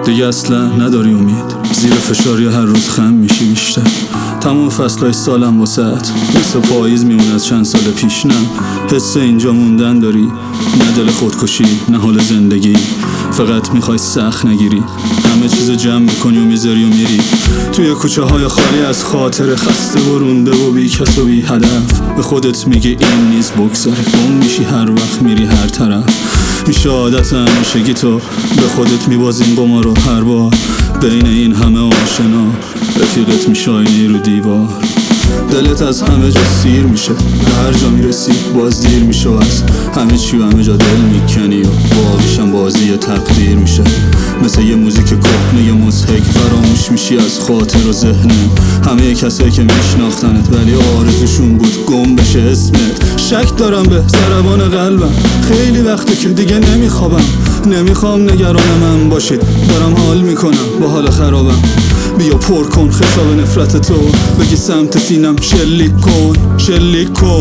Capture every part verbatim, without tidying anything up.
دیگه اصلا نداری امید، زیر فشار یا هر روز خم میشی بیشتر. تمام فصلهای سالم واسهت مثل پاییز میمونه از چند سال پیش. نه حس اینجا موندن داری، نه دل خودکشی نه حال زندگی. فقط میخوای سخت نگیری، همه چیزو جمع میکنی و میذاری و میری توی کوچه های خالی از خاطر، خسته و رونده و بی کس و بی هدف. به خودت میگه این نیز بگذره، گم میشی هر وقت میری هر طرف. میشه عادت همیشگی تو، به خودت میبازین قمارو هر بار. بین این همه آشنا رفیقت میشه آینه رو دیوار. دلت از همه جا سیر میشه، به هر جا میرسی باز دیر میشه. از همه چی و همه جا دل میکنی و باقیشم بازی تقدیر میشه. مثل یه موزیک کهنه یه مضحک فراموش میشی از خاطر و ذهنه. همه کسایی که میشناختنت ولی آرزوشون بود گم بشه اسمت. شک دارم به ضربان قلبم، خیلی وقته که دیگه نمیخوابم. نمیخوام نگران من باشید، دارم حال میکنم با حال خرابم. بیا پر کن خشاب نفرت تو، بگی سمت سینم شلیک کن شلیک کن.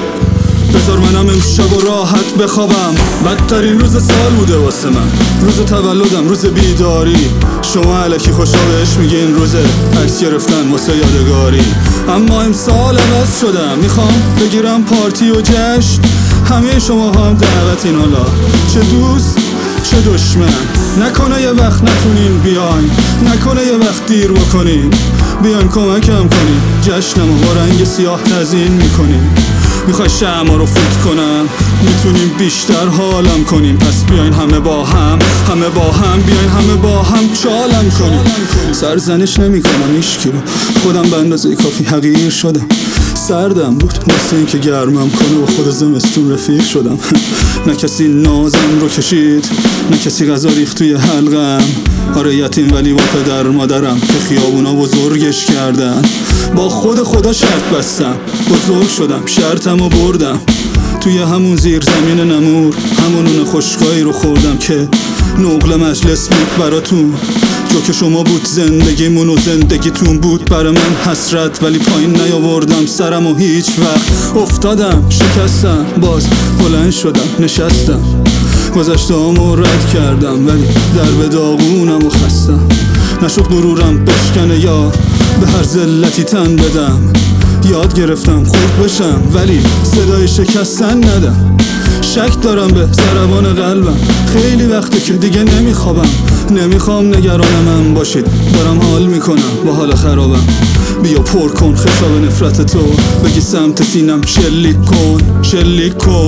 بذار منم امشب و راحت بخوابم. بدترین روز سال بوده واسه من، روز تولدم، روز بیداری. شما الکی خوشا بهش میگین روز عکس گرفتن واسه یادگاری. اما امسال عوض شدم، میخوام بگیرم پارتی و جشن. همه شما هم دعوتین، حالا چه دوست چه دشمن. نکنه یه وقت نتونین بیاین، نکنه یه وقت دیر بکنین. بیاین کمکم کنین، جشنمو با رنگ سیاه تزیین میکنین. میخوای شمع رو فوت کنم، میتونیم بیشتر حالم کنیم. پس بیاین همه با هم، همه با هم، بیاین همه با هم چالم کنیم. سرزنش نمی کنم هیچکی رو، خودم به اندازه کافی حقیر شدم. سردم بود واسه این که گرمم کنه و خود زمستون رفیق شدم. نه کسی نازم رو کشید، نه کسی غذا ریخت توی حلقم. آره یتیم ولی با پدر مادرم که خیابونا بزرگش کردن. با خود خدا شرط بستم، بزرگ شدم، شرطم و بردم. توی همون زیر زمین نمور، همون اون خشکایی رو خوردم که نقل مجلس بود براتون. جو که شما بود زندگیمون و زندگیتون بود برای من حسرت. ولی پایین نیاوردم سرم و هیچ وقت. افتادم شکستم، باز بلند شدم نشستم. گذشته همو رد کردم ولی در به داغونم و خستم. نشد غرورم بشکنه یا به هر ذلتی تن بدم. یاد گرفتم خورد بشم ولی صدای شکستن ندم. شک دارم به ضربان قلبم، خیلی وقته که دیگه نمیخوابم. نمیخوام نگران من باشید، دارم حال میکنم با حال خرابم. بیا پر کن خشاب نفرت تو، بگی سمت سینم شلیک کن شلیک کن.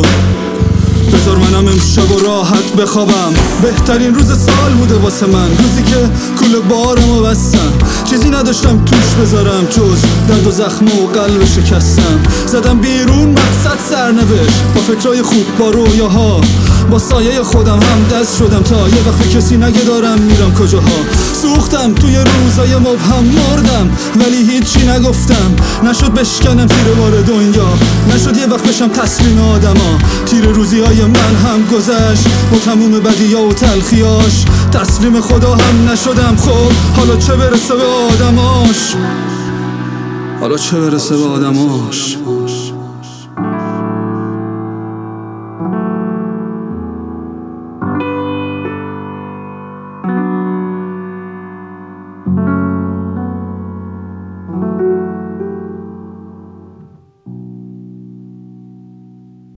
بذار منم امشب و راحت بخوابم. بهترین روز سال بوده واسه من، روزی که کل بارمو بستم. چیزی نداشتم توش بذارم جز درد و زخم و قلب شکستم. زدم بیرون مقصد سرنوشت، با فکرای خوب با رویاها. با سایه خودم هم دست شدم تا یه وقت کسی نگه دارم میرم کجاها. سوختم توی روزای مبهم، مردم ولی هیچی نگفتم. نشد بشکنم تیر بار دنیا، نشد یه وقت بشم تسلیم آدما. تیر روزی های من هم گذشت با تموم بدیا و تلخیاش. تسلیم خدا هم نشدم، خب حالا چه برسه به آدماش، حالا چه برسه به آدماش.